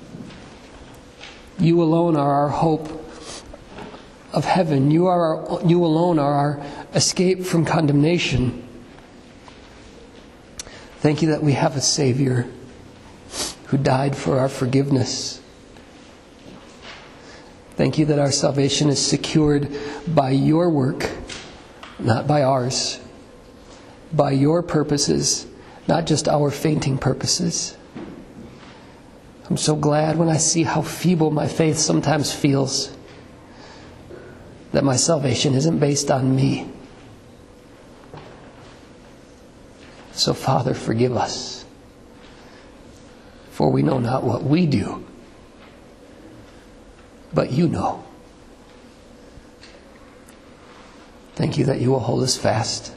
You alone are our hope of heaven. You are our, you alone are our escape from condemnation. Thank you that we have a Savior who died for our forgiveness. Thank you that our salvation is secured by your work, not by ours. By your purposes, not just our fainting purposes. I'm so glad when I see how feeble my faith sometimes feels, that my salvation isn't based on me. So, Father, forgive us, for we know not what we do, but you know. Thank you that you will hold us fast.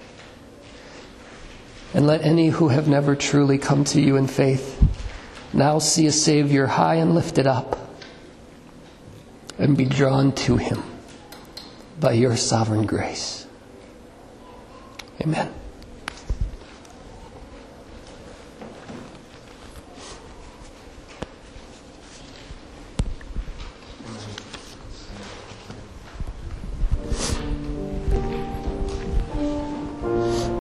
And let any who have never truly come to you in faith now see a Savior high and lifted up and be drawn to him by your sovereign grace. Amen.